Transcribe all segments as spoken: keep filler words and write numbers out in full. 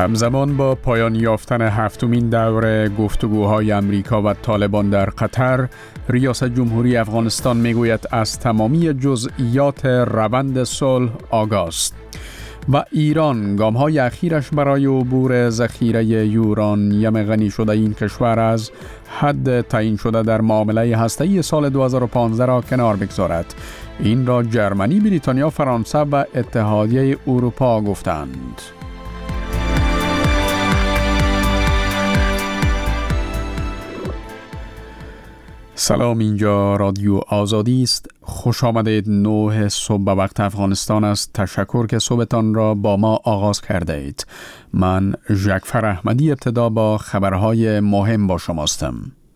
همزمان با پایان یافتن هفتمین دور گفتگوهای امریکا و طالبان در قطر، ریاست جمهوری افغانستان میگوید از تمامی جزئیات روند صلح آگاه است و ایران گام‌های اخیرش برای عبور ذخیره یورانیم غنی شده این کشور از حد تعیین شده در معامله هسته‌ای سال دو هزار و پانزده را کنار بگذارد. این را جرمنی، بریتانیا، فرانسه و اتحادیه اروپا گفتند. سلام، اینجا رادیو آزادی است. خوش آمدید. نه صبح به وقت افغانستان است. تشکر که صبحتان را با ما آغاز کرده اید. من جعفر احمدی ابتدا با خبرهای مهم با شماستم.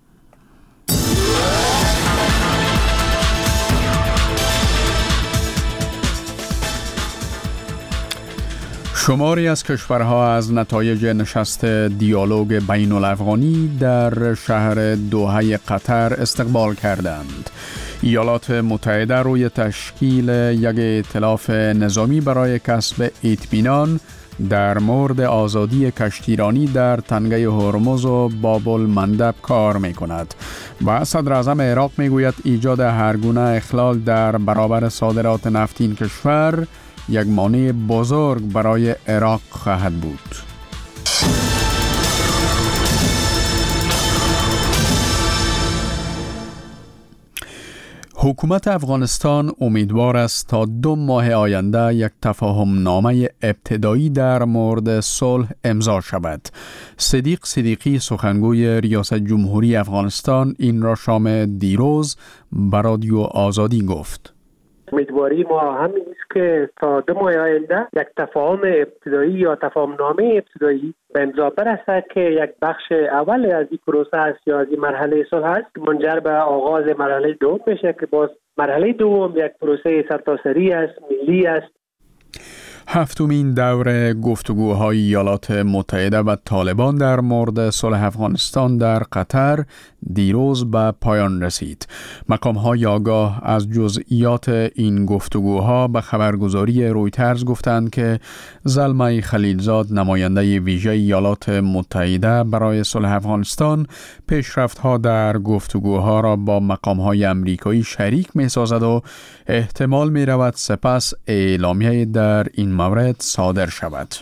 شماری از کشورها از نتایج نشست دیالوگ بین الافغانی در شهر دوحه قطر استقبال کردند. ایالات متحده روی تشکیل یک ائتلاف نظامی برای کسب اطمینان در مورد آزادی کشتیرانی در تنگه هرمز و باب المندب کار می کند و صدر اعظم عراق می گوید ایجاد هر گونه اخلال در برابر صادرات نفت این کشور یک مانع بزرگ برای عراق خواهد بود. حکومت افغانستان امیدوار است تا دو ماه آینده یک تفاهم نامه ابتدایی در مورد صلح امضا شود. صدیق صدیقی، سخنگوی ریاست جمهوری افغانستان، این را شام دیروز به رادیو آزادی گفت. امیدواری ما همین است که تا دو ماه آینده یک تفاهم ابتدایی یا تفاهم نامه ابتدایی به امضا برسد که یک بخش اول از این پروسه است یا از این مرحله صلح است که منجر به آغاز مرحله دوم میشه که باز مرحله دوم یک پروسه سرتاسری است، ملی است. هفتمین دور گفتگوهای ایالات متحده و طالبان در مورد صلح افغانستان در قطر دیروز به پایان رسید. مقام‌های آگاه از جزئیات این گفتگوها به خبرگزاری رویترز گفتند که زلمه خلیلزاد، نماینده ویژه ایالات متحده برای صلح افغانستان، پیشرفت‌ها در گفتگوها را با مقام‌های امریکایی شریک می‌سازد و احتمال می‌رود سپس اعلامیه در این مورد صادر شود.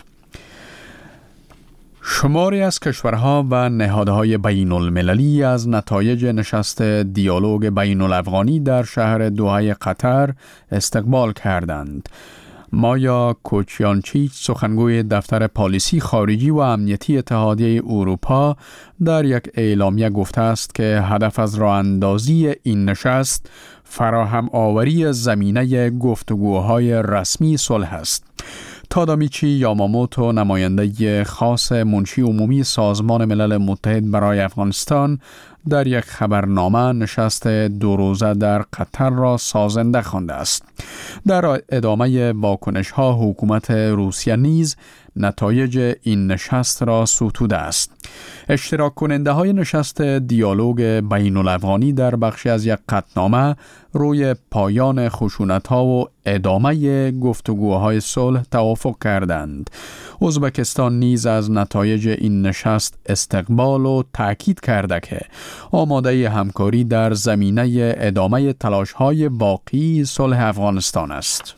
شماری از کشورها و نهادهای بین المللی از نتایج نشست دیالوگ بین الافغانی در شهر دوحه قطر استقبال کردند. مایا کوچیانچیچ، سخنگوی دفتر پالیسی خارجی و امنیتی اتحادیه اروپا، در یک اعلامیه گفته است که هدف از راه اندازی این نشست فراهم آوری زمینه گفتگوهای رسمی صلح است. تادامیچی یاماموتو، نماینده خاص منشی عمومی سازمان ملل متحد برای افغانستان، در یک خبرنامه نشست دو روزه در قطر را سازنده خوانده است. در ادامه واکنش‌ها حکومت روسیه نیز نتایج این نشست را ستوده است. اشتراک کننده های نشست دیالوگ بین الافغانی در بخشی از یک قطعنامه روی پایان خشونت‌ها و ادامه گفتگوهای صلح توافق کردند. ازبکستان نیز از نتایج این نشست استقبال و تأکید کرده که آماده همکاری در زمینه ادامه تلاش‌های باقی صلح افغانستان است.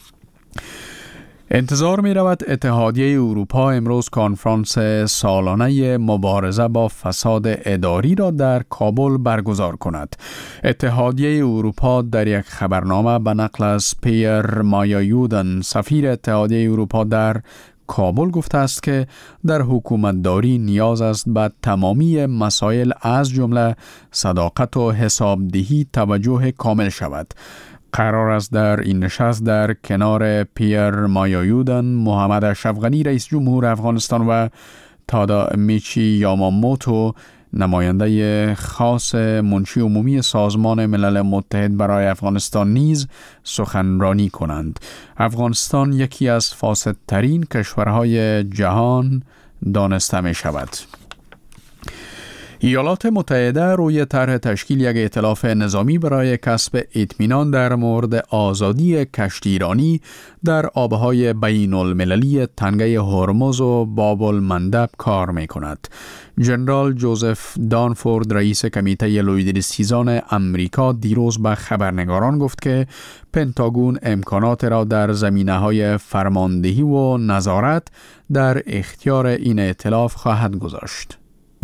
انتظار می رود اتحادیه اروپا امروز کنفرانس سالانه مبارزه با فساد اداری را در کابل برگزار کند. اتحادیه اروپا در یک خبرنامه به نقل از پیر مایایودن، سفیر اتحادیه اروپا در کابل، گفته است که در حکومتداری نیاز است به تمامی مسائل از جمله صداقت و حسابدهی توجه کامل شود. قرار است در این نشست در کنار پیر مایایودن، محمد اشرف غنی رئیس جمهور افغانستان و تادامیچی یاماموتو، نماینده خاص منشی عمومی سازمان ملل متحد برای افغانستان نیز سخنرانی کنند. افغانستان یکی از فاسدترین کشورهای جهان دانسته می شود. ایالات متحده روی طرح تشکیل یک ائتلاف نظامی برای کسب اطمینان در مورد آزادی کشتیرانی در آبهای بین المللی تنگه هرمز و باب المندب کار می کند. جنرال جوزف دانفورد رئیس کمیته لویدریستیزان امریکا دیروز به خبرنگاران گفت که پنتاگون امکانات را در زمینه‌های فرماندهی و نظارت در اختیار این ائتلاف خواهد گذاشت.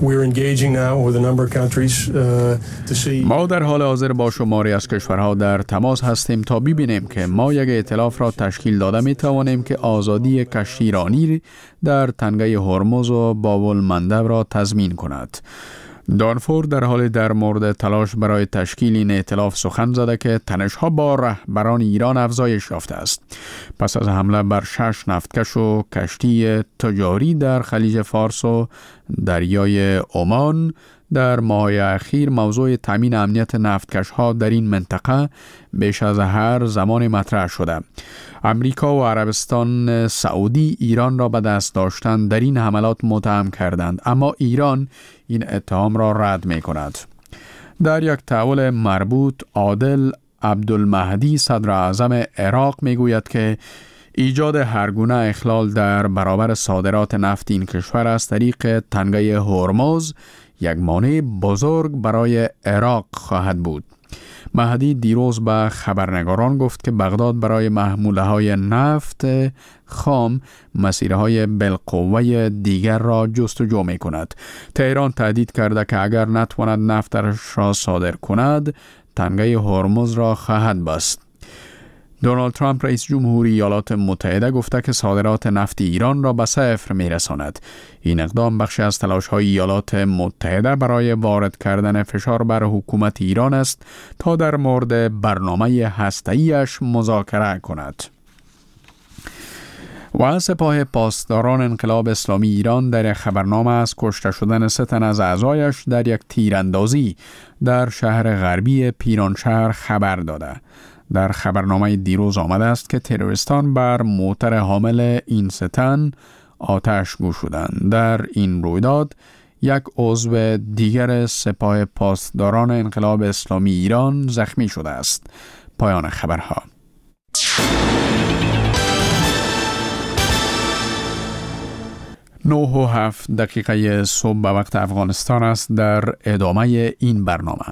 ما در حال حاضر با شماری از کشورها در تماس هستیم تا ببینیم که ما یک ائتلاف را تشکیل داده می توانیم که آزادی کشتیرانی در تنگه هرمز و باب المندب را تضمین کند. دانفورد در حال در مورد تلاش برای تشکیل این ائتلاف سخن زده که تنش‌ها با رهبران ایران افزایش یافته است. پس از حمله بر شش نفتکش و کشتی تجاری در خلیج فارس و دریای عمان در ماه اخیر موضوع تامین امنیت نفتکش‌ها در این منطقه بیش از هر زمان مطرح شده. امریکا و عربستان سعودی ایران را به دست داشتن در این حملات متهم کردند، اما ایران این اتهام را رد می کند. در یک تحول مربوط عادل عبدالمهدی صدر اعظم عراق می گوید که ایجاد هر گونه اخلال در برابر صادرات نفت این کشور از طریق تنگه هرمز یک مانع بزرگ برای عراق خواهد بود. مهدی دیروز به خبرنگاران گفت که بغداد برای محموله های نفت خام مسیرهای بالقوه دیگر را جستجو می کند. تهران تهدید کرده که اگر نتواند نفتش را صادر کند تنگه هرمز را خواهد بست. دونالد ترامپ رئیس جمهوری ایالات متحده گفته که صادرات نفت ایران را به صفر می‌رساند. این اقدام بخشی از تلاش‌های ایالات متحده برای وارد کردن فشار بر حکومت ایران است تا در مورد برنامه هسته‌ایش مذاکره کند. و سپاه پاسداران انقلاب اسلامی ایران در خبرنامه از کشته شدن سه تن از اعضایش در یک تیراندازی در شهر غربی پیرانشهر خبر داده. در خبرنامه دیروز آمده است که تروریستان بر موتر حامل این سه تن آتش گشودند. در این رویداد یک عضو دیگر سپاه پاسداران انقلاب اسلامی ایران زخمی شده است. پایان خبرها. نه و هفت دقیقه صبح به وقت افغانستان است. در ادامه این برنامه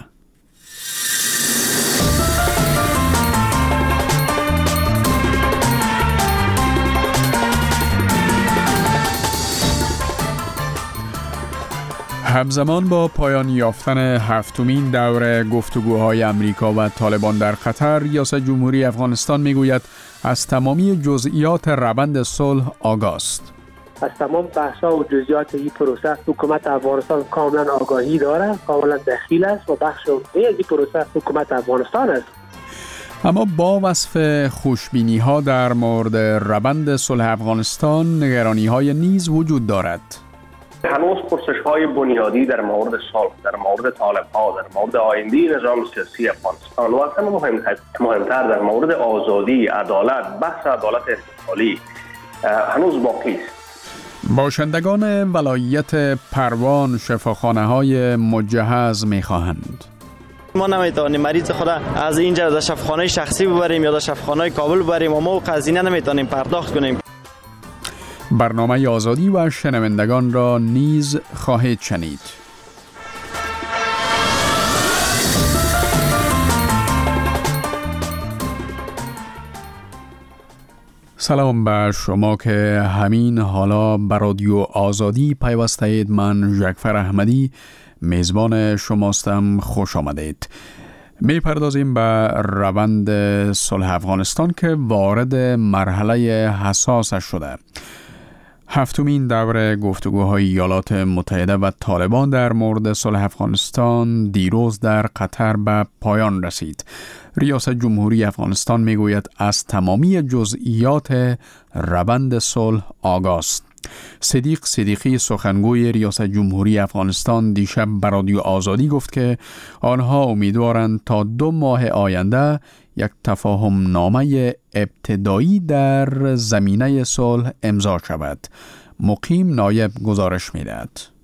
همزمان با پایان یافتن هفتمین دور گفتگوهای امریکا و طالبان در قطر، ریاست جمهوری افغانستان میگوید از تمامی جزئیات روند صلح آگاه است. از تمام بحث‌ها و جزئیات این پروسه حکومت افغانستان کاملا آگاهی دارد، کاملا دخیل است و بخش عمده از این پروسه حکومت افغانستان است. اما با وصف خوشبینی‌ها در مورد روند صلح افغانستان، نگرانی‌های نیز وجود دارد. هنوز پرسش‌های بنیادی در مورد صلح، در مورد طالب‌ها، در مورد آینده نظام سیاسی افغانستان و اصلا مهمتر مهمتر در مورد آزادی، عدالت، بحث عدالت انتقالی هنوز باقی است. باشندگان ولایت پروان شفاخانه‌های مجهز می‌خواهند. ما نمیتونیم مریض خود از اینجا در شفاخانه شخصی ببریم یا در شفاخانه کابل ببریم و ما قضیه نمیتونیم پرداخت کنیم. برنامه آزادی و شنوندگان را نیز خواهید شنید. سلام به شما که همین حالا به رادیو آزادی پیوسته اید. من ژکفر احمدی میزبان شماستم. خوش آمدید. می پردازیم به روند صلح افغانستان که وارد مرحله حساس شده. هفتمین دور گفتگوهای ایالات متحده و طالبان در مورد صلح افغانستان دیروز در قطر به پایان رسید. ریاست جمهوری افغانستان میگوید از تمامی جزئیات روند صلح آگاه است. صدیق صدیقی سخنگوی ریاست جمهوری افغانستان دیشب به رادیو آزادی گفت که آنها امیدوارند تا دو ماه آینده یک تفاهم نامه ابتدایی در زمینه صلح امضا شود. مقیم نایب گزارش می‌دهد.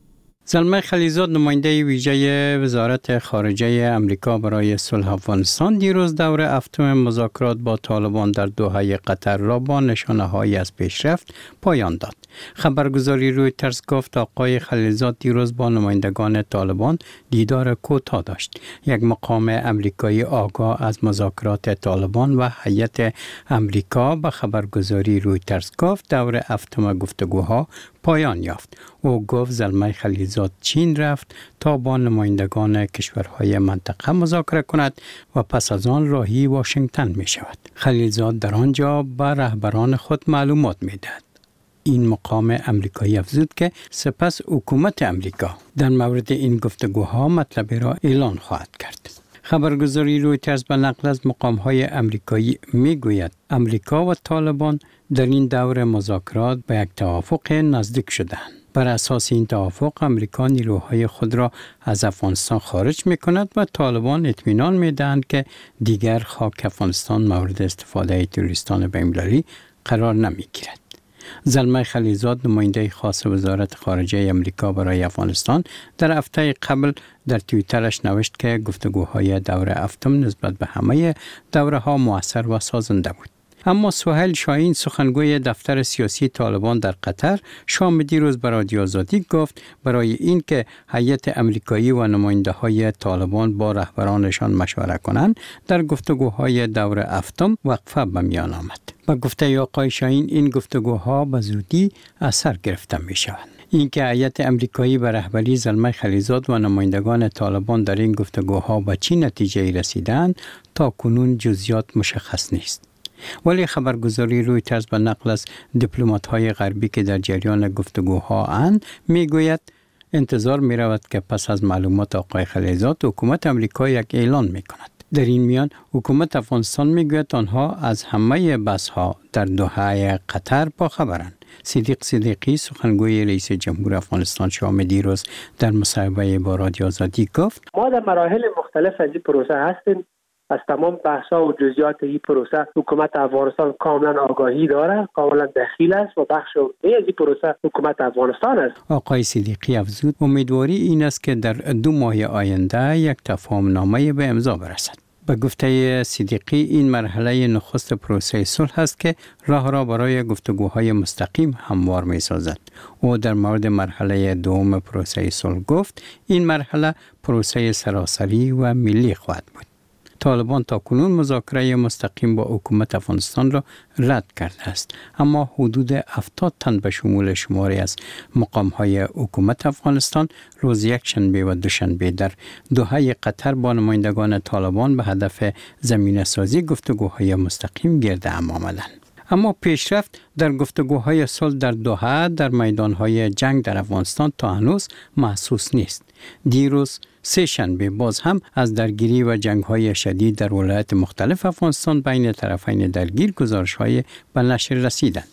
زلمه خلیزاد نماینده ویژه وزارت خارجه امریکا برای صلح افغانستان دیروز دور هفتم مذاکرات با طالبان در دوحه قطر را با نشانه‌هایی از پیشرفت پایان داد. خبرگزاری رویترز گفت آقای خلیزاد دیروز با نمایندگان طالبان دیدار کوتاه داشت. یک مقام امریکایی آگاه از مذاکرات طالبان و هیئت امریکا به خبرگزاری رویترز گفت دور هفتم گفتگوها پایان یافت. او گفت زلمه خلیزاد چین رفت تا با نمایندگان کشورهای منطقه مذاکره کند و پس از آن راهی واشنگتن می شود. خلیزاد در آنجا به رهبران خود معلومات می دهد. این مقام امریکایی افزود که سپس حکومت امریکا در مورد این گفتگوها مطلبی را اعلان خواهد کرد. خبرگزاری رویترز به نقل از مقام‌های امریکایی می‌گوید امریکا و طالبان در این دور مذاکرات به یک توافق نزدیک شدند. بر اساس این توافق امریکا نیروهای خود را از افغانستان خارج می‌کند و طالبان اطمینان می‌دهند که دیگر خاک افغانستان مورد استفاده تروریستان بین‌المللی قرار نمی‌گیرد. زلمه خلیزاد نماینده خاص وزارت خارجه امریکا برای افغانستان در هفته قبل در توییترش نوشت که گفتگوهای دور هفتم نسبت به همه دوره‌ها مؤثر و سازنده بود. اما سهیل شاهین سخنگوی دفتر سیاسی طالبان در قطر شام دیروز به رادیو آزادی گفت برای اینکه هیئت امریکایی و نماینده‌های طالبان با رهبرانشان مشوره کنند در گفتگوهای دور هفتم وقفه به میان آمد. با گفته آقای شاهین این گفتگوها به زودی اثر گرفته می شوند. اینکه هیئت امریکایی به رهبری زلمه خلیزاد و نمایندگان طالبان در این گفتگوها به چه نتیجه رسیدند تا کنون جزئیات مشخص نیست. ولی خبرگزاری رویترز به نقل از دیپلمات‌های غربی که در جریان گفتگوها اند میگوید انتظار می رود که پس از معلومات آقای خلیزاد حکومت امریکا یک اعلان می کند. در این میان حکومت افغانستان میگوید آنها از همه بحث‌ها در دوحه قطر با خبرند. صدیق صدیقی سخنگوی رئیس جمهور افغانستان شام دیروز در مصاحبه با رادیو آزادی گفت ما در مراحل مختلف از این پروسه هستیم. از تمام بحث‌ها و جزئیات این پروسه حکومت افغانستان کاملا آگاهی داره، کاملا دخیل است و بخش عمده از این پروسه حکومت افغانستان است. آقای صدیقی افزود امیدواری این است که در دو ماه آینده یک تفاهم نامه به امضا برسد. به گفته صدیقی این مرحله نخست پروسه صلح است که راه را برای گفتگوهای مستقیم هموار می سازد. او در مورد مرحله دوم پروسه صلح گفت این مرحله پروسه سراسری و ملی خواهد بود. طالبان تا کنون مذاکره مستقیم با حکومت افغانستان را رد کرده است، اما حدود هفتاد تن به شمول شماری از مقام‌های حکومت افغانستان روز یک شنبه و دوشنبه در دوحه قطر با نمایندگان طالبان به هدف زمینه‌سازی گفتگوهای مستقیم گرد هم آمدند. اما پیشرفت در گفتگوهای صلح در دوحه در میدانهای جنگ در افغانستان تا هنوز محسوس نیست. دیروز سه شنبه باز هم از درگیری و جنگ‌های شدید در ولایات مختلف افغانستان بین طرفین درگیر گزارش‌های به نشر رسیدند.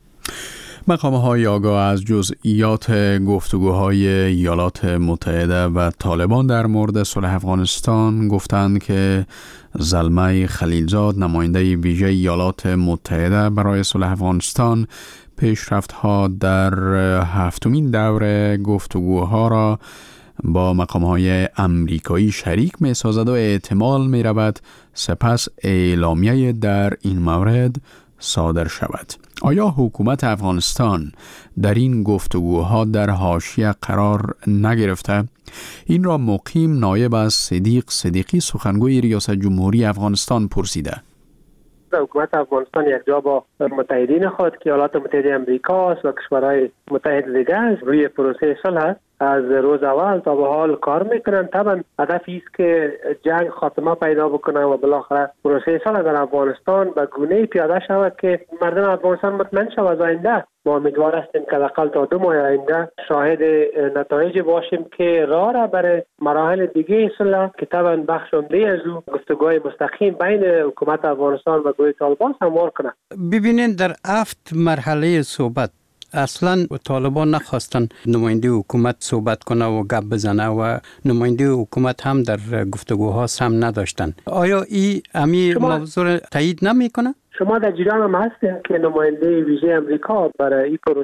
مقام‌های آگاه از جزئیات گفتگوهای ایالات متحده و طالبان در مورد صلح افغانستان گفتند که زلمه خلیلزاد نماینده ویژه ایالات متحده برای صلح افغانستان پیشرفت‌ها در هفتمین دور گفتگوها را با مقام‌های امریکایی شریک می‌سازد و احتمال می‌رود سپس اعلامیه در این مورد صادر شود. آیا حکومت افغانستان در این گفتگوها در حاشیه قرار نگرفته؟ این را مقیم نایب از صدیق صدیقی سخنگوی ریاست جمهوری افغانستان پرسیده. حکومت افغانستان یک جا با متحدین خود که ایالات متحده امریکا است و کشورهای متحد دیگه است روی پروسه صلح است. از روز اول تا به حال کار میکنن. طبعا هدف است که جنگ خاتمه پیدا بکنه و بالاخره پروسه صلح در افغانستان به گونه‌ای پیاده شود که مردم افغانستان مطمئن شود از آینده. ما امیدوار هستیم که حداقل تا دو ماه آینده شاهد نتایج باشیم که راه را برای مراحل دیگه صلح که طبعا بخش عمده از او گفتگوهای مستقیم بین حکومت افغانستان و گروه طالبان هموار کنه. ببینید در هفت مرحله صحبت اصلا طالبان نخواستن نماینده حکومت صحبت کنه و گپ بزنه و نماینده حکومت هم در گفتگوها سهم نداشتن. آیا این امی موضوع تایید نمیکنه؟ شما در جریان هم هستین که نماینده ویژه امریکا برای این پروسه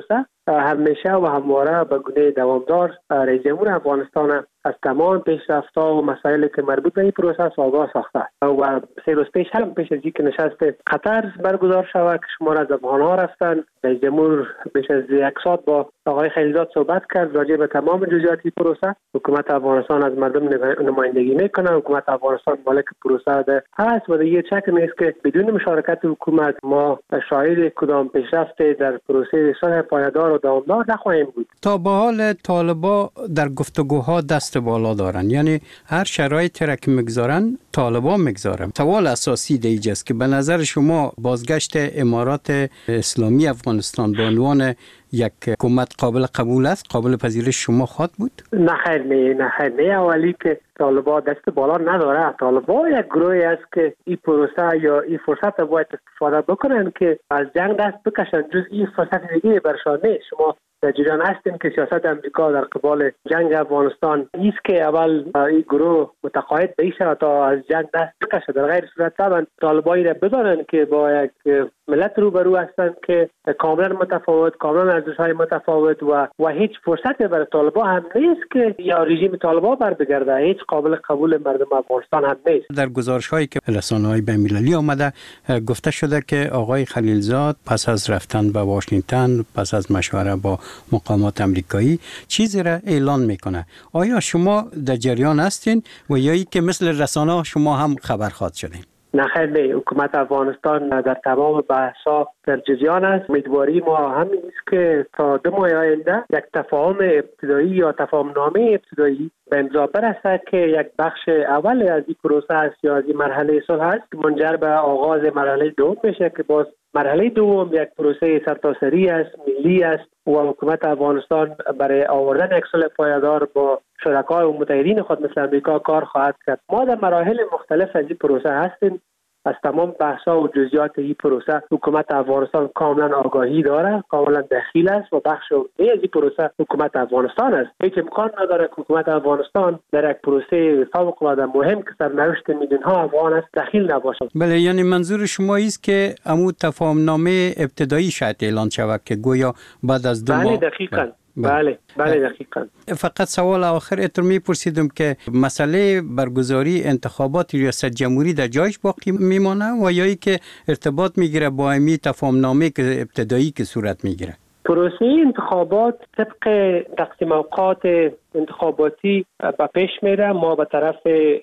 همیشه و همواره به گونه دوامدار رئیس جمهور افغانستان از تمام پیشرفت‌ها و مسائلی که مربوط به این پروسه آگاه ساخته و سه روز پیش هم پیش از اینکه نشست قطر برگزار شود که شمار از افغان‌ها رفتن، رئیس جمهور بیش از یک ساعت با آقای خلیلزاد صحبت کرد راجع به تمام جزئیات این پروسه. حکومت افغانستان از مردم نمایندگی میکنه، حکومت افغانستان مالک پروسه ده هست و دیگه شک نیست که بدون مشارکت حکومت ما شاهد کدام پیشرفت در پروسه صلح پایدار و دوامدار نخواهیم بود. تا به حال طالبا در گفتگوها دست بالا دارن، یعنی هر شرایطی را که میگذارن طالبا میگذارن. سوال اساسی دیگه است که به نظر شما بازگشت امارات اسلامی افغانستان به عنوان یک حکومت قابل قبول است، قابل پذیرش شما خواهد بود؟ نه خیر نه نه خیر نه اولی که طالبا دست بالا نداره. طالبا یک گروهی است که این پروسه یا این فرصت رو باید استفاده بکنن که از جنگ دست بکشن، جز این فرصت دیگه برشان نیست. شما در جریان هستیم که سیاست امریکا در قبال جنگ افغانستان ایست که اول این گروه متقاعد بشه تا از جنگ دست بکشه. در غیر صورت طبعا طالبایی را بدانن که با یک ملت روبرو هستند که کاملا متفاوت، کاملا ارزش‌های متفاوت و و هیچ فرصتی برای طالبا هم نیست که یا رژیم طالبا بر بگرده. هیچ قابل قبول مردم افغانستان هم نیست. در گزارش‌هایی که رسانه‌های بین‌المللی آمده گفته شده که آقای خلیلزاد پس از رفتن به واشنگتن، پس از مشوره با مقامات امریکایی چیزی را اعلان میکنه. آیا شما در جریان هستین و یا ای که مثل رسانه شما هم خبر خواهد شدین؟ نه خیر نه، حکومت افغانستان در تمام بحث‌ها در جریان است. امیدواری ما همین است که تا دو ماه آینده یک تفاهم ابتدایی یا تفاهم نامه ابتدایی به امضا برسد که یک بخش اول از این پروسه است یا از این مرحله صلح است که منجر به آغاز مرحله دوم میشه که باز مرحله دوم یک پروسه سرتاسری است، ملی است و حکومت افغانستان برای آوردن یک صلح پایدار با شرکای و متحدین خود مثل امریکا کار خواهد کرد. ما در مراحل مختلف از این پروسه هستیم. از تمام بحث‌ها و جزئیات این پروسه حکومت افغانستان کاملا آگاهی داره، کاملا دخیل است و بخش عمده از این پروسه حکومت افغانستان است. هیچ امکان نداره که حکومت افغانستان در یک پروسه فوق‌العاده مهم که سرنوشت میلیون‌ها افغان است دخیل نباشد. بله، یعنی منظور شما است که عمو تفاهم نامه ابتدایی شاید اعلان شود که گویا بعد از دو ماه. بله دقیقاً. بله بله دقیقاً. فقط سوال آخر اتر میپرسیدم که مسئله برگزاری انتخابات ریاست جمهوری در جایش باقی میمانه و یا ای که ارتباط میگیره با امی تفاهم نامه که ابتدایی که صورت میگیره؟ پروسه انتخابات طبق تقسیم اوقات انتخاباتی به پیش میره. ما به طرف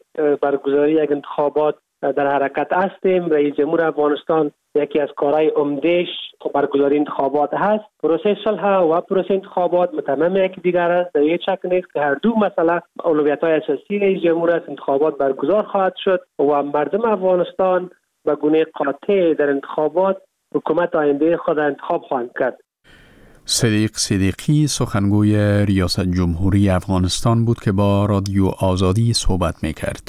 برگزاری یک انتخابات در حرکت هستیم. رئیس جمهور افغانستان یکی از کارهای عمده‌اش برگزاری انتخابات هست. پروسه صلح و پروسه انتخابات متمم یکی دیگر است. در یک شک نیست که هر دو مسئله اولویت‌های اساسی رئیس جمهور است. انتخابات برگزار خواهد شد و مردم افغانستان به گونه قاطع در انتخابات حکومت آینده خود انتخاب خواهند کرد. صدیق صدیقی سخنگوی ریاست جمهوری افغانستان بود که با رادیو آزادی صحبت می‌کرد.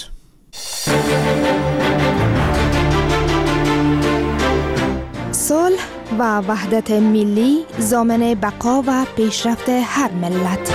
صلح و وحدت ملی ضامن بقا و پیشرفت هر ملت.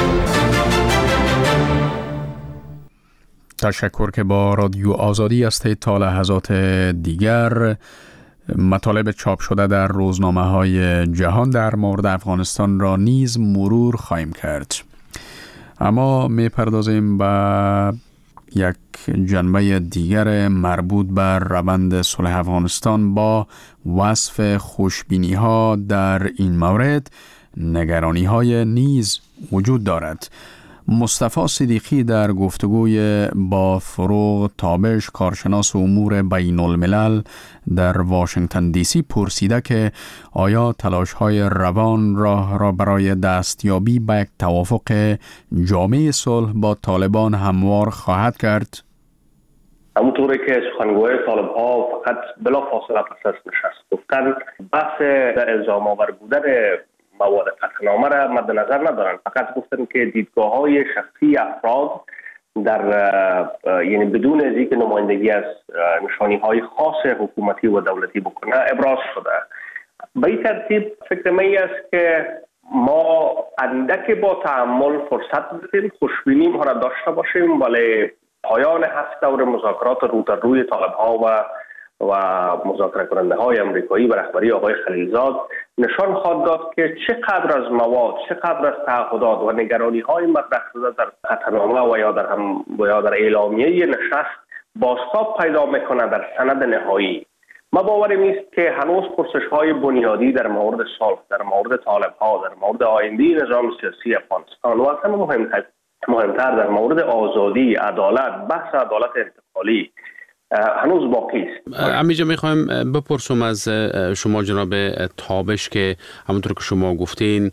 تشکر که با رادیو آزادی هستید. تا لحظات دیگر مطالب چاپ شده در روزنامه‌های جهان در مورد افغانستان را نیز مرور خواهیم کرد. اما می‌پردازیم به یک جنبه دیگر مربوط بر روند صلح افغانستان. با وصف خوشبینی‌ها در این مورد نگرانی‌های نیز وجود دارد. مصطفی صدیقی در گفتگوی با فروغ تابش کارشناس امور بین الملل در واشنگتن دی سی پرسیده که آیا تلاش‌های روان راه را برای دستیابی به یک توافق جامع صلح با طالبان هموار خواهد کرد؟ همونطوری که سخنگوی طالب‌ها فقط بلافاصله پس از نشست گفتن بحث الزام آور بودن مواد قطعنامه را مد نظر ندارن. فقط گفتن که دیدگاه‌های شخصی افراد در یعنی بدون از اینکه نمایندگی از نشانی‌های خاص حکومتی و دولتی بکنه ابراز شده. به این ترتیب فکر من است که ما اندک با تأمل فرصت بدیم، خوشبینی ما را داشته باشیم، ولی پایان هفت دور مذاکرات رو در روی طالب‌ها و و مذاکره کننده های امریکایی به رهبری آقای خلیلزاد نشان خواهد داد که چقدر از مواد، چقدر از تعهدات و نگرانی های مطرح شده در قطعنامه و یا در هم و یا در اعلامیه نشست بازتاب پیدا میکنه در سند نهایی. ما باورم است که هنوز پرسش های بنیادی در مورد صلح، در مورد طالب ها، در مورد آینده نظام سیاسی افغانستان و از همه مهمتر مهمتر در مورد آزادی، عدالت، بحث عدالت انتقالی هنوز باقی است. امیجا میخوایم بپرسم از شما جناب تابش که همونطور که شما گفتین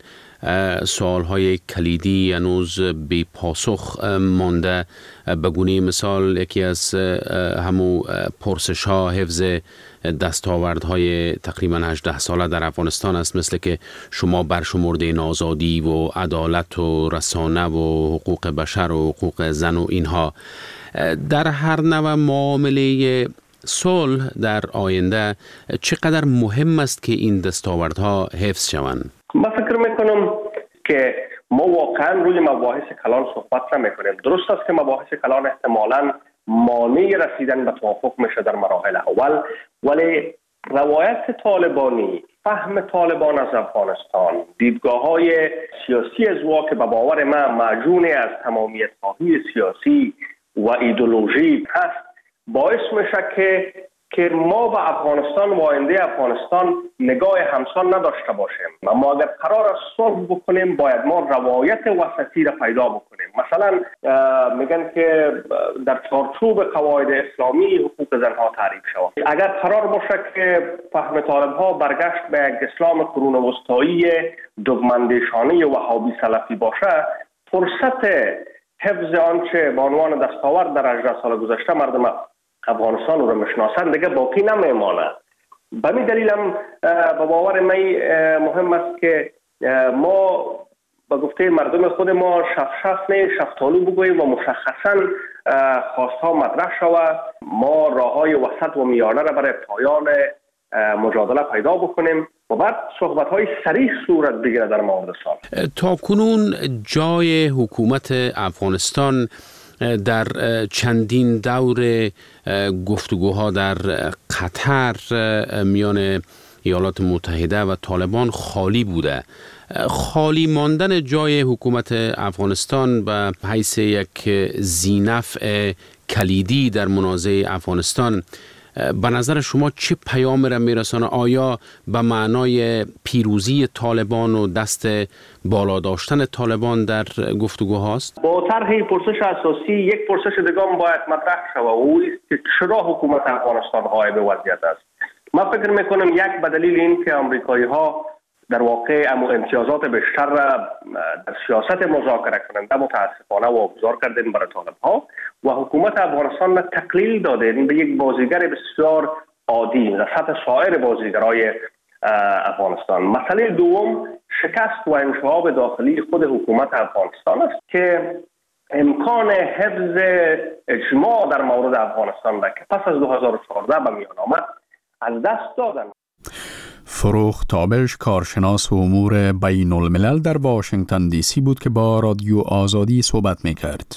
سوالهای کلیدی هنوز بی پاسخ مانده. به گونه مثال یکی از همو پرسش ها حفظ دستاوردهای تقریبا هجده ساله در افغانستان است، مثل که شما برشمردین آزادی و عدالت و رسانه و حقوق بشر و حقوق زن و اینها. در هر نوع معامله صلح در آینده چقدر مهم است که این دستاوردها حفظ شوند؟ من فکر میکنم که ما واقعا روی مباحث کلان صحبت نمیکنیم. درست است که مباحث کلان احتمالاً مانع رسیدن به توافق میشه در مراحل اول، ولی روایت طالبانی، فهم طالبان از افغانستان، دیدگاه های سیاسی از وا که به باور من معجونی از تمامیت خواهی سیاسی و ایدئولوژی هست، باعث میشه که که ما به افغانستان و آینده افغانستان نگاه همسان نداشته باشیم. اما اگر قرار است صلح بکنیم باید ما روایت وسطی را پیدا بکنیم. مثلا میگن که در چارچوب قواعد اسلامی حقوق زنها تعریف شود. اگر قرار باشه که فهم طالب‌ها برگشت به یک اسلام قرون وسطایی دگماندیشانه وهابی سلفی باشه، فرصت حفظ آنچه به عنوان دستاورد در هجده سال گذشته مردم افغانستان رو میشناسند دیگه باقی نمیمانه. به همین دلیل هم به باور من مهم است که ما به گفته مردم خود ما شف شف نه شفتالو بگوییم و مشخصا خواستها مطرح شود. ما راههای وسط و میانه را برای پایان مجادله پیدا بکنیم و بعد صحبت‌های صریح صورت بگیره در مورد صلح. تا کنون جای حکومت افغانستان در چندین دور گفتگوها در قطر میان ایالات متحده و طالبان خالی بوده. خالی ماندن جای حکومت افغانستان به حیث یک ذینفع کلیدی در منازعه افغانستان به نظر شما چه پیام را میرسانه؟ آیا به معنای پیروزی طالبان و دست بالا داشتن طالبان در گفتگوهاست؟ با طرح پرسش اساسی یک پرسش دیگه هم باید مطرح شود و او است که چرا حکومت افغانستان غایب وضعیت است. من فکر میکنم یک به دلیل این که امریکایی ها در واقع امو امتیازات بیشتر را در سیاست مذاکره کننده متاسفانه واگذار کردن برای طالب ها و حکومت افغانستان را تقلیل دادن به یک بازیگر بسیار عادی در سطح سایر بازیگرای افغانستان. مسئله دوم شکست و انشعاب داخلی خود حکومت افغانستان است که امکان حفظ اجماع در مورد افغانستان را که پس از دو هزار و چهارده به میان آمد از دست دادن. فروغ تابش، کارشناس امور بین الملل در واشنگتن دی سی بود که با رادیو آزادی صحبت می کرد.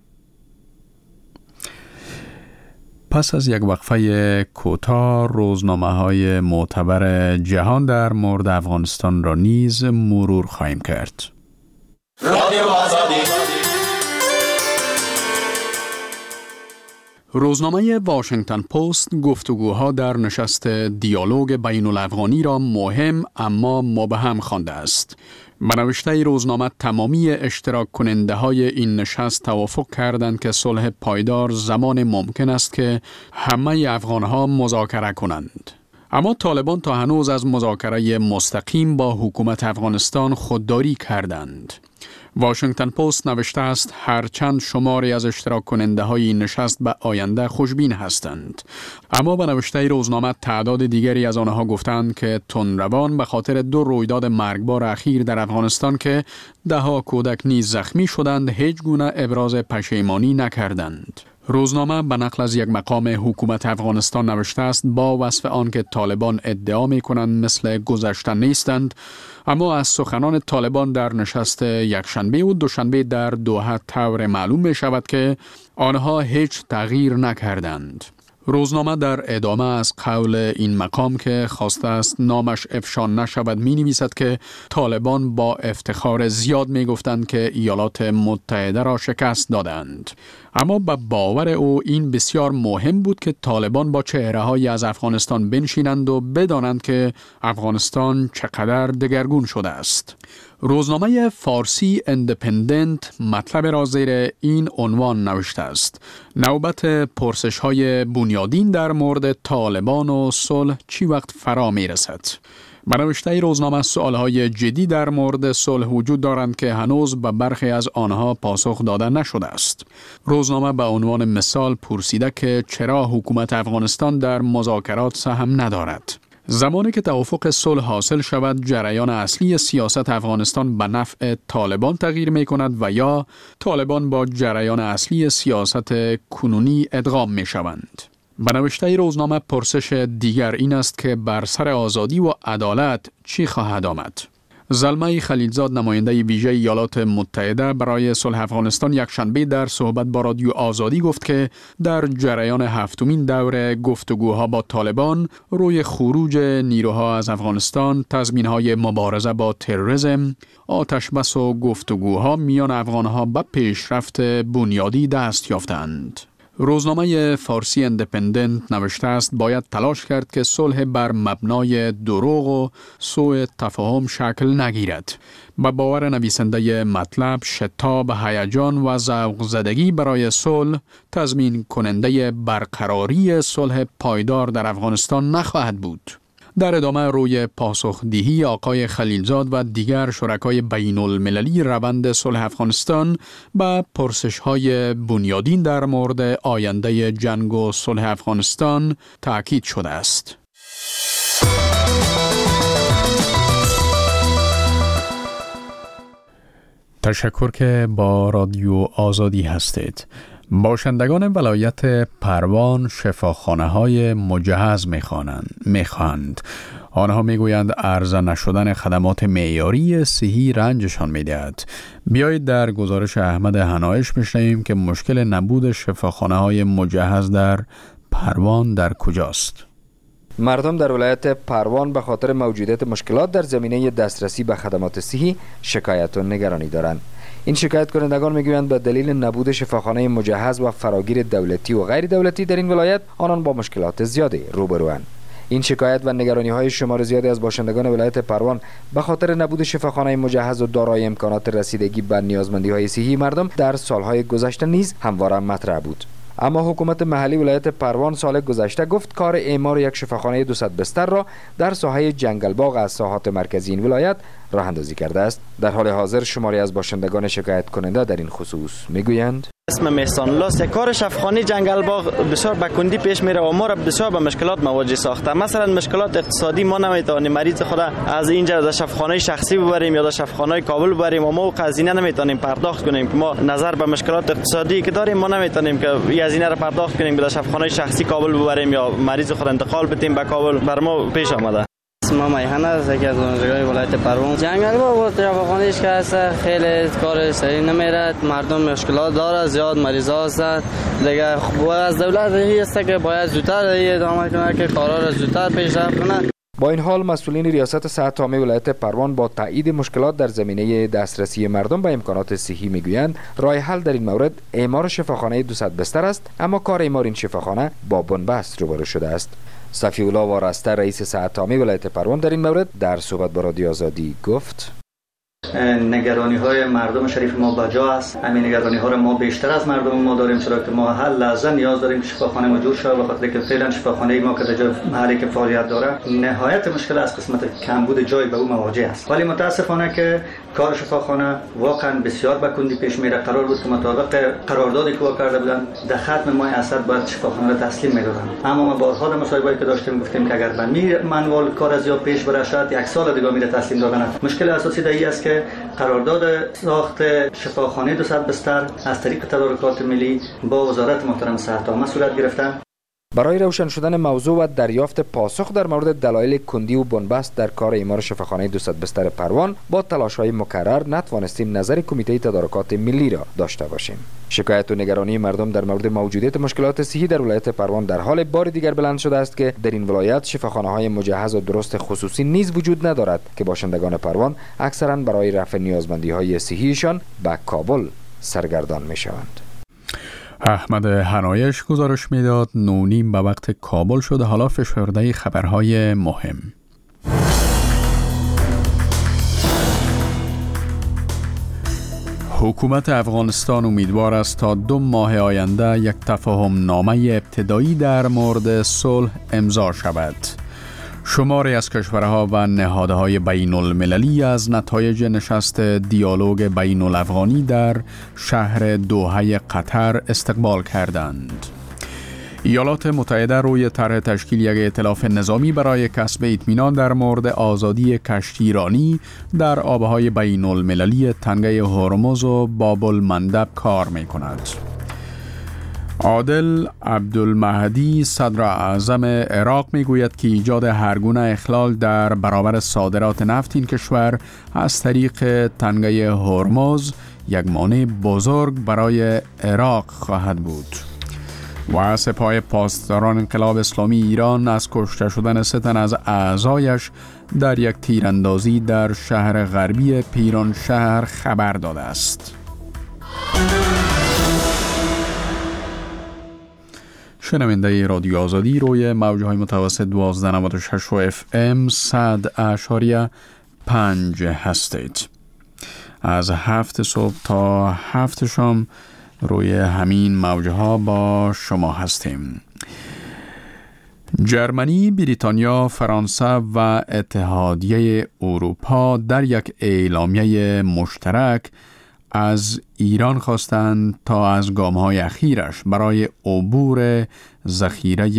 پس از یک وقفه کوتاه روزنامه‌های معتبر جهان در مورد افغانستان را نیز مرور خواهیم کرد. رادیو آزادی. روزنامه واشنگتن پست گفتگوها در نشست دیالوگ بین الافغانی را مهم اما مبهم خوانده است. به نوشته روزنامه تمامی اشتراک کننده های این نشست توافق کردند که صلح پایدار زمان ممکن است که همه افغان ها مذاکره کنند. اما طالبان تا هنوز از مذاکره مستقیم با حکومت افغانستان خودداری کردند. واشنگتن پست نوشته است هرچند شماری از اشتراک کننده های این نشست به آینده خوشبین هستند، اما به نوشته روزنامه تعداد دیگری از آنها گفتند که تندروان به خاطر دو رویداد مرگبار اخیر در افغانستان که دهها کودک نیز زخمی شدند هیچ گونه ابراز پشیمانی نکردند. روزنامه به نقل از یک مقام حکومت افغانستان نوشته است با وصف آن که طالبان ادعا می کنند مثل گذشته نیستند، اما از سخنان طالبان در نشست یکشنبه و دوشنبه در دوحه طور معلوم می شود که آنها هیچ تغییر نکردند. روزنامه در ادامه از قول این مقام که خواسته است نامش افشا نشود می نویسد که طالبان با افتخار زیاد می گفتند که ایالات متحده را شکست دادند. اما به باور او این بسیار مهم بود که طالبان با چهره‌هایی از افغانستان بنشینند و بدانند که افغانستان چقدر دگرگون شده است. روزنامه فارسی اندپندنت مطلب را زیر این عنوان نوشته است: نوبت پرسش‌های بنیادین در مورد طالبان و صلح چی وقت فرا می‌رسد؟ به نوشته روزنامه سوالهای جدی در مورد صلح وجود دارند که هنوز به برخی از آنها پاسخ داده نشده است. روزنامه به عنوان مثال پرسیده که چرا حکومت افغانستان در مذاکرات سهم ندارد. زمانی که توافق صلح حاصل شود، جریان اصلی سیاست افغانستان به نفع طالبان تغییر می کند و یا طالبان با جریان اصلی سیاست کنونی ادغام می شوند. به نوشته روزنامه پرسش دیگر این است که بر سر آزادی و عدالت چی خواهد آمد؟ زلمه خلیلزاد نماینده ویژه ایالات متحده برای صلح افغانستان یکشنبه در صحبت با رادیو آزادی گفت که در جریان هفتمین دور گفتگوها با طالبان روی خروج نیروها از افغانستان، تضمین‌های مبارزه با تروریسم، آتشبس و گفتگوها میان افغانها به پیشرفت بنیادی دست یافتند. روزنامه فارسی اندپندنت نوشته است باید تلاش کرد که صلح بر مبنای دروغ و سوء تفاهم شکل نگیرد. با باور نویسنده مطلب، شتاب، هیجان و ذوق زدگی برای صلح تضمین کننده برقراری صلح پایدار در افغانستان نخواهد بود. در ادامه روی پاسخدهی آقای خلیلزاد و دیگر شرکای بین المللی روند صلح افغانستان با پرسش‌های بنیادین در مورد آینده جنگ و صلح افغانستان تأکید شده است. تشکر که با رادیو آزادی هستید. باشندگان ولایت پروان شفاخانه‌های مجهز می‌خوانند می‌خواهند. آنها می‌گویند عرضه نشدن خدمات معیاری صحی رنجشان می‌دهد. بیایید در گزارش احمد حنایش بشنویم که مشکل نبود شفاخانه‌های مجهز در پروان در کجاست. مردم در ولایت پروان به خاطر موجودیت مشکلات در زمینه دسترسی به خدمات صحی شکایت و نگرانی دارند. این شکایت کنندگان میگویند به دلیل نبود شفاخانه مجهز و فراگیر دولتی و غیر دولتی در این ولایت آنان با مشکلات زیادی روبروند. این شکایت و نگرانی های شمار زیادی از باشندگان ولایت پروان به خاطر نبود شفاخانه مجهز و دارای امکانات رسیدگی به نیازمندی های صحی مردم در سالهای گذشته نیز همواره مطرح بود. اما حکومت محلی ولایت پروان سال گذشته گفت کار اعمار یک شفاخانه دویست بستر را در ساحه جنگلباغ از ساحات مرکزی این ولایت راه اندازی کرده است. در حال حاضر شماری از باشندگان شکایت کننده در این خصوص میگویند اسم محسن الله است. کار شفاخانه جنگلباغ بسیار به کندی پیش میره و ما را بسیار به مشکلات مواجه ساخته. مثلا مشکلات اقتصادی، ما نمیتونیم مریض خود از اینجا در شفاخانه شخصی ببریم یا در شفاخانه کابل ببریم و ما هزینه نمیتونیم پرداخت کنیم که ما نظر به مشکلات اقتصادی که داریم ما نمیتونیم که این هزینه را پرداخت کنیم در شفاخانه شخصی کابل ببریم یا مریض خود انتقال بدیم به کابل. بر ما پیش آمده. ما میهن است یکی از دانشگاه‌های ولایت پروان. جنگلباغ و شفاخانه‌اش که هست خیلی کار صحیح نمیره، مردم مشکلات داره، زیاد مریضا هستند. دیگه باید از دولت هی است که باید زودتر ادامه کنه که کارا را زودتر پیشرفت کنه. با این حال مسئولین ریاست صحت عامه ولایت پروان با تایید مشکلات در زمینه دسترسی مردم به امکانات صحی میگویند راه حل در این مورد اعمار شفاخانه دویست بستر است، اما کار اعمار این شفاخانه با بنبست روبرو شده است. صفی الله وارسته رئیس صحت عامه ولایت پروان در این مورد در صحبت با رادیو آزادی گفت نگرانی های مردم شریف ما بجا است. همین نگرانی ها را ما بیشتر از مردم ما داریم، چرا که ما هر لحظه نیاز داریم که شفاخانه ما جور شود، بخاطر که فعلا شفاخانه ما که در محلی که فعالیت داره نهایت مشکل از قسمت کمبود جای به او مواجه است. ولی متاسفانه که کار شفاخانه واقعا بسیار به کندی پیش میره. قرار بود که مطابق قراردادی که کرده بودن در ختم ماه اسد باید شفاخانه را تسلیم میدادن، اما ما بارها در مصاحبه‌ای که داشتیم گفتیم که اگر به این منوال کار از یا پیش بره شاید یک سال دیگه میره تسلیم دادن. مشکل اساسی در این است که قرارداد ساخت شفاخانه دویست بستر از طریق تدارکات ملی با وزارت محترم صحت عامه صورت گرفته. برای روشن شدن موضوع و دریافت پاسخ در مورد دلایل کندی و بنبست در کار اعمار شفاخانه دویست بستر پروان با تلاش‌های مکرر نتوانستیم نظر کمیته تدارکات ملی را داشته باشیم. شکایت و نگرانی مردم در مورد موجودیت مشکلات صحی در ولایت پروان در حال بار دیگر بلند شده است که در این ولایت شفاخانه‌های مجهز و درست خصوصی نیز وجود ندارد که باشندگان پروان اکثرا برای رفع نیازمندی‌های صحیشان به کابل سرگردان می‌شوند. احمد حنایش گزارش میداد. نونیم به وقت کابل شده. حالا فشرده خبرهای مهم. حکومت افغانستان امیدوار است تا دو ماه آینده یک تفاهم نامه ابتدایی در مورد صلح امضا شود. شماری از کشورها و نهادهای بین المللی از نتایج نشست دیالوگ بین الافغانی در شهر دوحه قطر استقبال کردند. ایالات متحده روی طرح تشکیل یک ائتلاف نظامی برای کسب اطمینان در مورد آزادی کشتیرانی در آبهای بین المللی تنگه هرمز و باب المندب کار می کند. عادل عبدالمهدی صدر اعظم عراق می گوید که ایجاد هرگونه اخلال در برابر صادرات نفت این کشور از طریق تنگه هرمز یک مانع بزرگ برای عراق خواهد بود. و سپاه پاسداران انقلاب اسلامی ایران از کشته شدن سه تن از اعضایش در یک تیراندازی در شهر غربی پیرانشهر خبر داده است. شنونده رادیو آزادی روی موجهای متوسط دوازده نود و شش و اف ام صد اشاریه پنج هستید. از هفت صبح تا هفت شام روی همین موجها با شما هستیم. جرمنی، بریتانیا، فرانسه و اتحادیه اروپا در یک اعلامیه مشترک از ایران خواستند تا از گام‌های اخیرش برای عبور ذخیره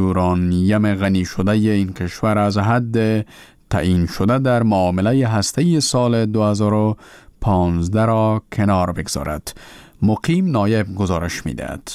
یورانیم غنی شده این کشور از حد تعیین شده در معامله هسته‌ای سال دو هزار و پانزده را کنار بگذارد. مقیم نایب گزارش می‌دهد.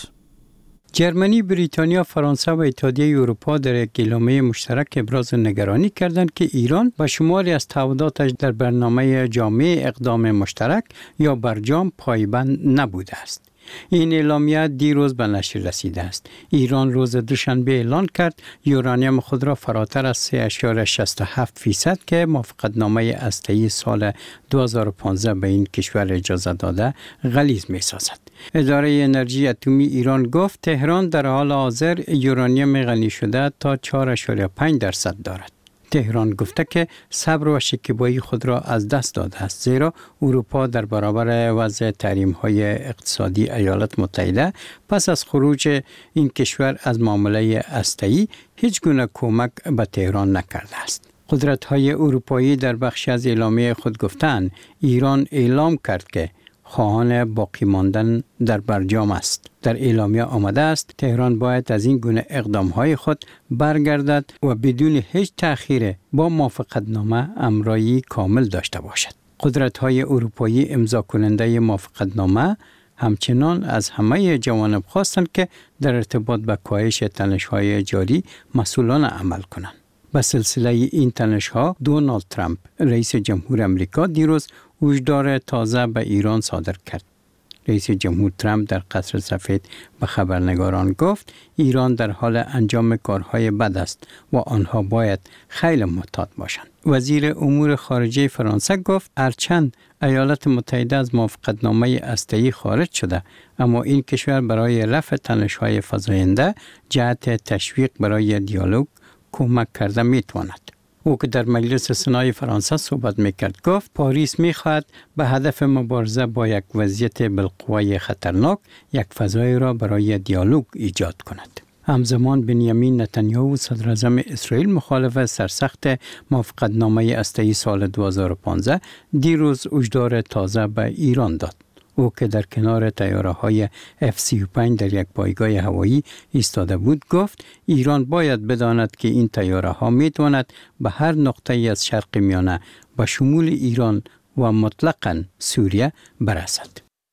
جرمنی، بریتانیا، فرانسه و اتحادیه اروپا در یک اعلامیه مشترک ابراز نگرانی کردند که ایران با شماری از تعهداتش در برنامه جامع اقدام مشترک یا برجام پایبند نبوده است. این اعلامیه دیروز به نشر رسیده است. ایران روز دوشنبه اعلان کرد یورانیم خود را فراتر از سه اشاره شصت و هفت فیصد که موافقتنامه هسته‌ای سال دو هزار و پانزده به این کشور اجازه داده غلیظ می سازد. اداره انرژی اتمی ایران گفت تهران در حال حاضر یورانیم غنی شده تا چهار اشاره پنج درصد دارد. تهران گفته که صبر و شکیبایی خود را از دست داده است، زیرا اروپا در برابر وضع تحریم‌های اقتصادی ایالات متحده پس از خروج این کشور از معامله هسته‌ای هیچ گونه کمک به تهران نکرده است. قدرت‌های اروپایی در بخشی از اعلامیه خود گفتند ایران اعلام کرد که خواهان باقی ماندن در برجام است. در اعلامیه آمده است تهران باید از این گونه اقدام‌های خود برگردد و بدون هیچ تأخیر با موافقتنامه امرایی کامل داشته باشد. قدرت‌های اروپایی امضا کننده موافقتنامه همچنان از همه جوانب خواستند که در ارتباط با کاهش تنش‌های جاری مسئولانه عمل کنند. به سلسله این تنش‌ها دونالد ترامپ رئیس جمهور امریکا دیروز هشدار تازه به ایران صادر کرد. رئیس جمهور ترامپ در قصر سفید به خبرنگاران گفت ایران در حال انجام کارهای بد است و آنها باید خیلی محتاط باشند. وزیر امور خارجه فرانسه گفت هرچند ایالات متحده از موافقتنامه هسته‌ای خارج شده، اما این کشور برای رفع تنش‌های فزاینده جهت تشویق برای دیالوگ کمک کرده میتواند. او که در مجلس سنای فرانسه صحبت میکرد گفت پاریس میخواهد به هدف مبارزه با یک وضعیت بالقوه خطرناک یک فضای را برای دیالوگ ایجاد کند. همزمان بنیامین نتانیاهو صدر اعظم اسرائیل مخالف سرسخت موافقتنامه هسته‌ای سال دو هزار و پانزده دیروز هشدار تازه به ایران داد. او که در کنار طیاره‌های اف سی و پنج در یک پایگاه هوایی ایستاده بود گفت ایران باید بداند که این طیاره‌ها میتواند به هر نقطه‌ای از شرق میانه به شمول ایران و مطلقاً سوریه برسد.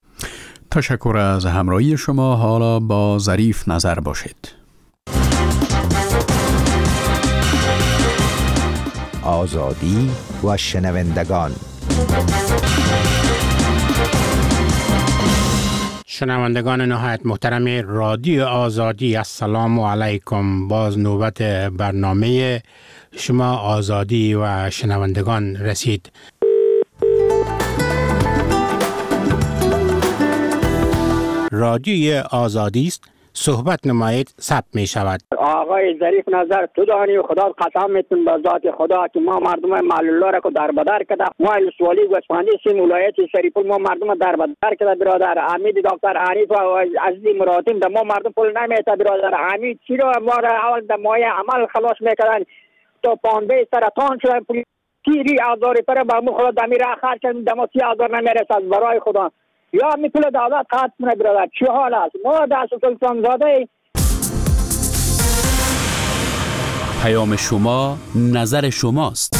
تشکر از همراهی شما. حالا با ظریف نظر باشید. آزادی و شنوندگان. شنوندگان نهایت محترم رادیو آزادی، السلام علیکم. باز نوبت برنامه شما آزادی و شنوندگان رسید. رادیو آزادی است، صحبت نمایید، ثبت می شود. آقای ظریف نظر تو دانی و خدا قسم میتون به ذات خدا که ما مردم معلولا را که در بدر کده، ما السوالی گوسفندی سیم ولایت شریف ما مردم در بدر کده برادر. حمید دکتر حنیف و عزیز مراتم ده ما مردم پول نمیته برادر. حمید چی رو ما را اول ده مایه عمل خلاص میکردن تو پانده سرطان شده پول تیری آزاری پر با مو خدا دمی را خرچ دم سی آزار نمیرسد برای خدا. یا میتونه دولت قطع کنه برادر. چی حال است؟ ما دست سلطان زاده. پیام شما نظر شماست.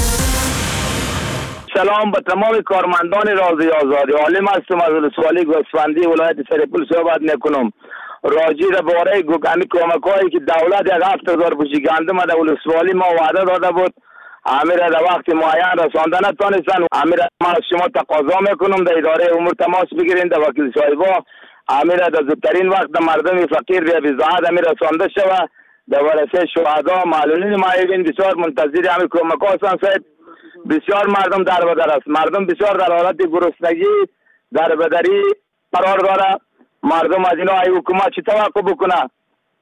سلام به تمام کارمندان رادیو آزادی. عالم هستم از ولسوالی گوسفندی ولایت سرپل صحبت میکنم. راجی را باره گوگانی کمکایی که دولت یک هفت هزار بوشی گندم در ولسوالی ما وعده داده بود، امیر در وقت معین رسانده نتونستن. امیر من از شما تقاضا میکنم در اداره امور تماس بگیرین، در وکیل صاحبا امیر در زودترین وقت مردم فقیر به بزاعت امیر رسانده شوه. در ورثه شهدا معلولین معیبین بسیار منتظر همین کمک هستند صاحب. بسیار مردم در بدر است، مردم بسیار در حالت گرسنگی در بدری قرار داره. مردم از اینا ای حکومت چی توقع بکنه؟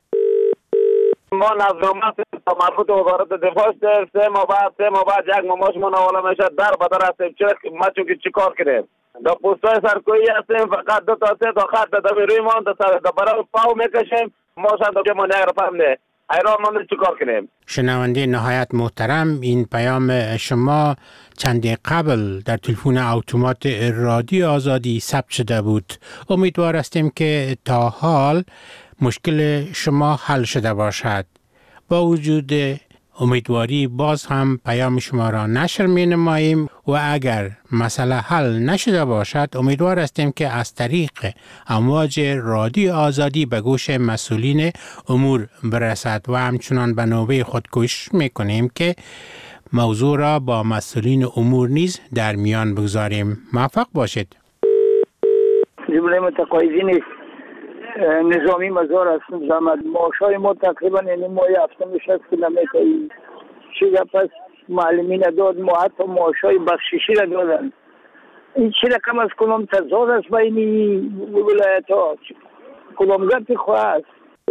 ما نظامات مربوط به وزارت دفاع سه ماه بعد سه ماه بعد یک ماماش مناوله میشه در بدر هستیم. چرا ما چون که چی کار کنیم؟ در پوستای سرکویی هستیم، فقط دو تا سه تا خط در روی ما در برای پاو میکشیم. ما شاید که ما نگرفتم نه ایران ما چی کار کنیم؟ شنونده نهایت محترم، این پیام شما چندی قبل در تلفن اتومات رادیو آزادی ثبت شده بود. امیدوار هستیم که تا حال مشکل شما حل شده باشد. با وجود امیدواری باز هم پیام شما را نشر می نماییم و اگر مسئله حل نشده باشد امیدوار هستیم که از طریق امواج رادیو آزادی به گوش مسئولین امور برسد و همچنان به نوبه خود کوشش می کنیم که موضوع را با مسئولین امور نیز در میان بگذاریم. موفق باشید. جمله متقاعدین نیست نظامی مزار هستم زحمت معاشای ما تقریبا یعنی ما هفته میشه که نمیتایی چی پس معلمین داد ما حتی معاشای بخششی را دادن. این چی رقم از کلام تضاد است بینی ولایت ها کلامگرد خواه است.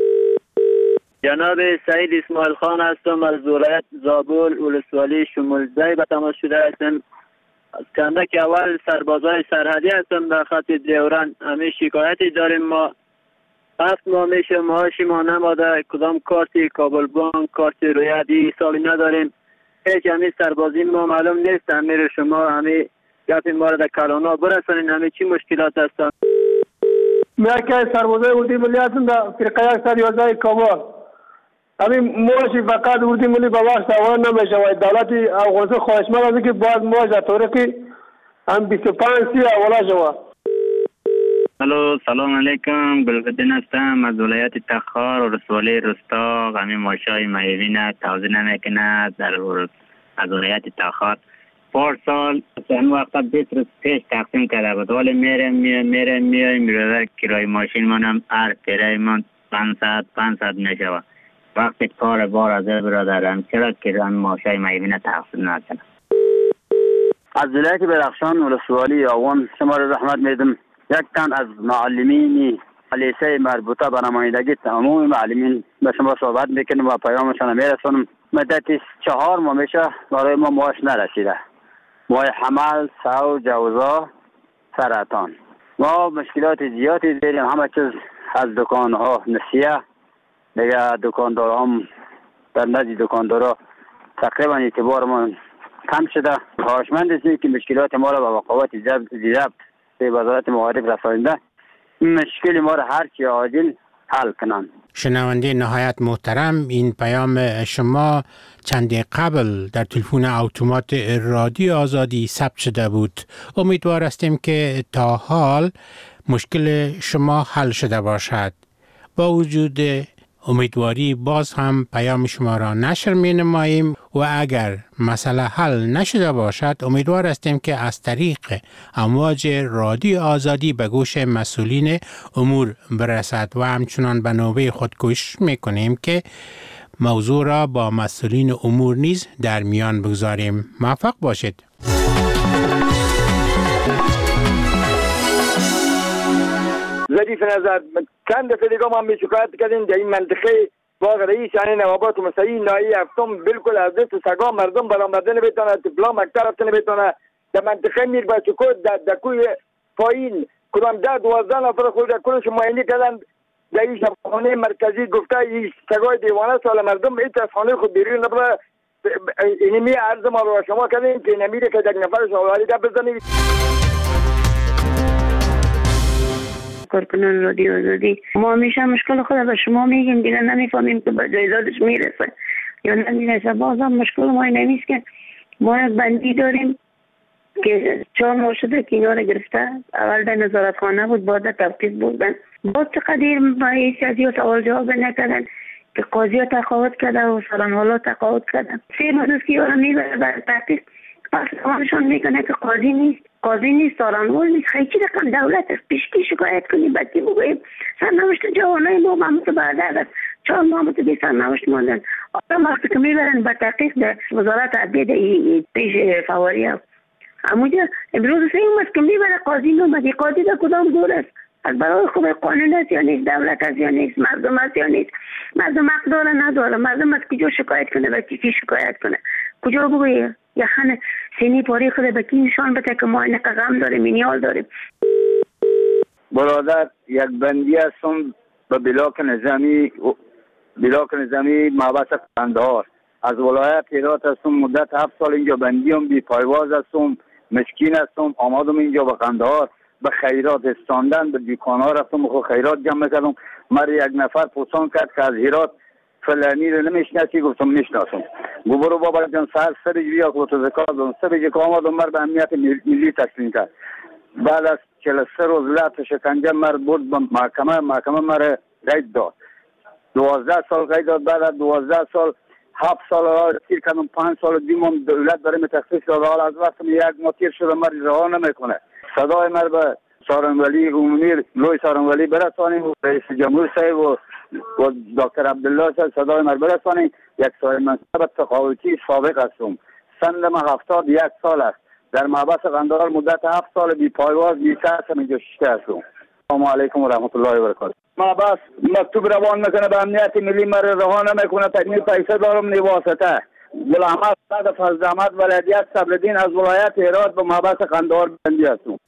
جناب سعید اسماعیل خان هستم از ولایت زابل ولسوالی شمولزی به تماس شده هستم. از کندک اول سربازای سرحدی هستم در خط دیوران. همه شکایتی داریم، ما هفت ماه میشه معاشی ما نماده، کدام کارتی کابل بانک کارتی رویدی سالی نداریم. هیچ همین سربازی ما معلوم نیست. امیر شما همین گپ ما را در کلانا برسانین، همین چی مشکلات هستن؟ ما که سربازای اردی ملی هستم در فرقه یک سر یازده کابل. همین معاشی فقط اردی ملی به وقت اول نمیشه و دولت افغانستان خواهشمند است که باید معاش در طوری که هم بیست و پنج سی اولا شود. الو سلام علیکم، گلبدین هستم از ولایت تخار و رسوالی رستاق. همین ماشای معیبین توضیح نمیکنه در از ولایت تخار پار سال این وقتا بیست روز پیش تقسیم کرده بود، ولی میره میره میره میره میره کرای ماشین منم هر پیره من پانصد پانصد میشود. وقتی کار بار از برادرم چرا کرای ماشای معیبین تقسیم نکنه؟ از ولایت بدخشان و رسوالی آوان شما را رحمت میدم. یک تن از معلمین لیسه مربوطه به نمایندگی تمام معلمین به شما صحبت میکنم و پیامشان میرسونم. مدت چهار ماه میشه برای ما معاش نرسیده. ماه حمل، سو، جوزا، سرطان. ما مشکلات زیادی داریم، همه چیز از دکان ها نسیه دیگه دکاندار هم در نزد دکاندارا تقریبا اعتبار ما کم شده. خواهشمند هستیم که مشکلات ما را به وقوات ضبط به وزارت معارف رسانده مشکل ما را هر چی عاجل حل کنند. شنونده نهایت محترم، این پیام شما چندی قبل در تلفن اتومات رادیو آزادی ثبت شده بود. امیدوار هستیم که تا حال مشکل شما حل شده باشد. با وجود امیدواری باز هم پیام شما را نشر می نماییم و اگر مسئله حل نشده باشد امیدوار هستیم که از طریق امواج رادیو آزادی به گوش مسئولین امور برسد و همچنان به نوبه خود کوشش می کنیم که موضوع را با مسئولین امور نیز در میان بگذاریم. موفق باشید. ظریف نظر چند دفعه دیگه ما می شکایت کردیم در این منطقه باغ رئیس یعنی نوابات مستعی نایی هفتم بالکل از دست سگا مردم برآمده نمیتونه، طفلا مکتب رفته نمیتونه. در منطقه میر بچکو در کوی پایین کدام ده دوازده نفر خود در کلش معاینه کردن در این شفاخانه مرکزی گفته این سگای دیوانه سال مردم این از خانه خود بیرون نبره. اینمی عرض ما رو شما کردیم که نمیره که یک نفر شوالی ده بزنید. کارکنان رادیو آزادی ما همیشه مشکل خود به شما میگیم دیگه نمیفهمیم که به جایدادش میرسه یا نمیرسه. بازم مشکل ما نمیست که ما یک بندی داریم که چهار ماه شده که اینا رو گرفته. اول در نظارت خانه بود، بعد تفقیض بودن، بعد چقدر با حیثیتی و سوال جواب نکردن که قاضی ها تقاعد کرده و فلان حالا تقاعد کردن. سه ماه که یارو میبره برای تحقیق پس همشان میکنه که قاضی نیست، قاضی نیست، سارنوال نیست. خیلی چی رقم دولت است پیشکی شکایت کنیم بکی بگویم سرنوشت جوانای ما همونطور برده است. چهار ماه همونطور بی سرنوشت ماندن. آدم وقتی که میبرن به تحقیق در وزارت عدلیه پیش فواری ها همونجا امروز سه اومد که میبره قاضی نومدی. قاضی در کدام دور است؟ از برای خوب قانون است یا نیست؟ دولت است یا نیست؟ مردم است یا نیست؟ مردم حق داره نداره؟ مردم از کجا شکایت کنه و کی شکایت کنه؟ کجا بگویه؟ یا خانه سینی پاری خود به کی نشان بده که ما اینقدر غم داریم مینیال داریم. برادر یک بندی هستم به بلاک نظامی بلاک نظامی محبس قندهار از ولایت هرات هستم. مدت هفت سال اینجا بندی هم بی پایواز هستم، مسکین هستم. آمدم اینجا به قندهار به خیرات استاندن به دکان ها رفتم خو خیرات جمع کردم. مر یک نفر پرسان کرد که از هرات فلانی رو نمیشناسی؟ گفتم میشناسم. گفت برو بابا جان سر سر بیا که تو زکات دادم. سر که آمدم مر به امنیت ملی تسلیم کرد. بعد از چهل و سه روز لط شکنجه مر برد به محکمه. محکمه مر قید داد دوازده سال قید داد. بعد از دوازده سال هفت سال را تیر کردم. پنج سال دیمم دولت برای تخصیص داد. حالا از وقت یک ماه تیر شده مر رها نمیکنه. صدای مر به سارنولی عمومی لوی سارنولی برسانیم و رئیس جمهور صاحب و و دکتر عبدالله صاحب صدای مر برسانیم. یک صاحب منصب تقاعدی سابق هستم. سندم هفتاد یک سال است. در محبس قندهار مدت هفت سال بی پایواز بی سرس اینجا شیشته هستم. السلام علیکم و رحمت الله و برکاته. محبس مکتوب روان میکنه به امنیت ملی مر رها نمیکنه. تکنی پیسه دارم نیواسطه. گلاحمد صد فضل احمد ولایت صبرالدین از ولایت هرات به محبس قندهار بندی هستم.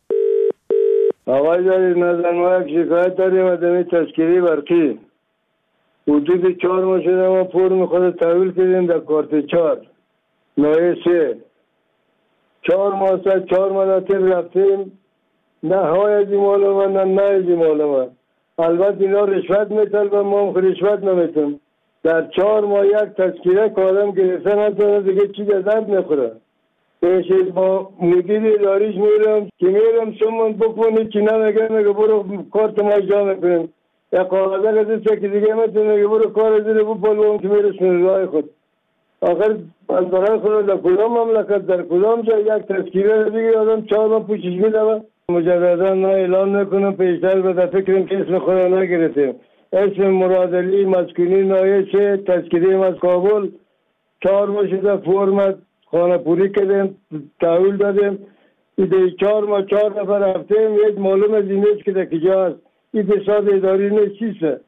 آقای جاری نظر ما یک شکایت داریم از دمی تشکیلی برقی حدود چهار ماه شده ما فرم خود تحویل کردیم در کارت چهار نایه سه. چهار ماه سه چهار مراتب رفتیم نه های از این معلومه نه نه از این معلومه. البته اینا رشوت میتل و ما هم رشوت نمیتم. در چهار ماه یک تشکیله کارم گرفته نتونه دیگه چی درد نخوره. پیشید با مدیر اداریش میرم که میرم شما بکنید که نمیگه میگه برو کارت ما اجرا میکنیم. یا قاعده قضیه که دیگه میتونه میگه برو کار زیر بپلوم که میرسون رای خود. آخر از برای خود در کدام مملکت در کدام جا یک تذکیره دیگه آدم چهار ماه پوشش میدم. مجددا نه اعلان نکنم پیشتر بده فکرم که اسم خود نگرفتیم. اسم مرادلی مسکونی نایه چه تذکیره از کابل چهار ماه شده فرمت خانه پوری کردیم تحویل دادیم. ایده چهار ماه چهار نفر رفتیم یک معلوم از این نیست که در کجا هست. این فساد اداری نیست چیسته.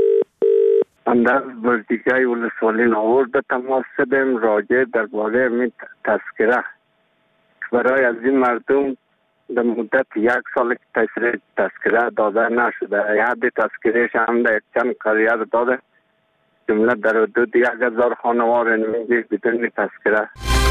اندر وردیگای ولسوالی ناور به تماس شدیم راجع در باره می تذکره برای از این مردم در مدت یک سال تشریح تذکره داده نشده. حد تذکرهش هم در یک چند قریه داده جمله در حدود یک هزار خانوار نمیگه بدون تذکره.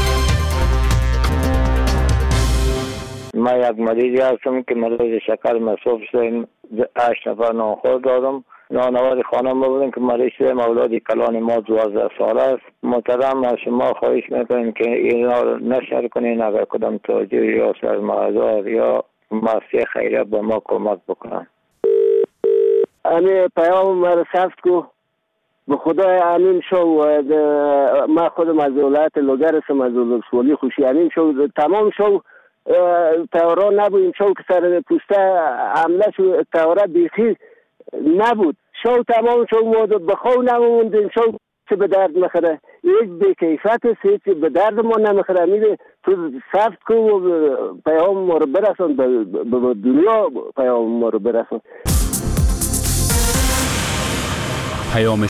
من یک مریضی هستم که مریض شکر مصروف شدیم. هشت نفر نانخور دادم. نانوار خانم بودیم که مریض شدیم. اولاد کلان ما دوازده سال است. محترم از شما خواهش میکنیم که اینا رو نشر کنین. اگر کدام توجیه یا سرمایه‌دار یا مؤسسه خیریه به ما کمک بکنن. امی پیام مرا ثبت کو به خدا امین شو ما خودم از ولایت لوگر هستم، از ولسوالی خوشی امین شو تمام شو تورا نبود. این شو که سر پوسته حمله شو تورا بیخی نبود. شو تمام شو ما بخو نموند. این شو چه به درد نخوره، هیچ بیکیفیت است، هیچ به درد ما نمیخوره. میده تو ثبت کو و پیام ما رو برسون به دنیا، پیام ما رو برسون. پیام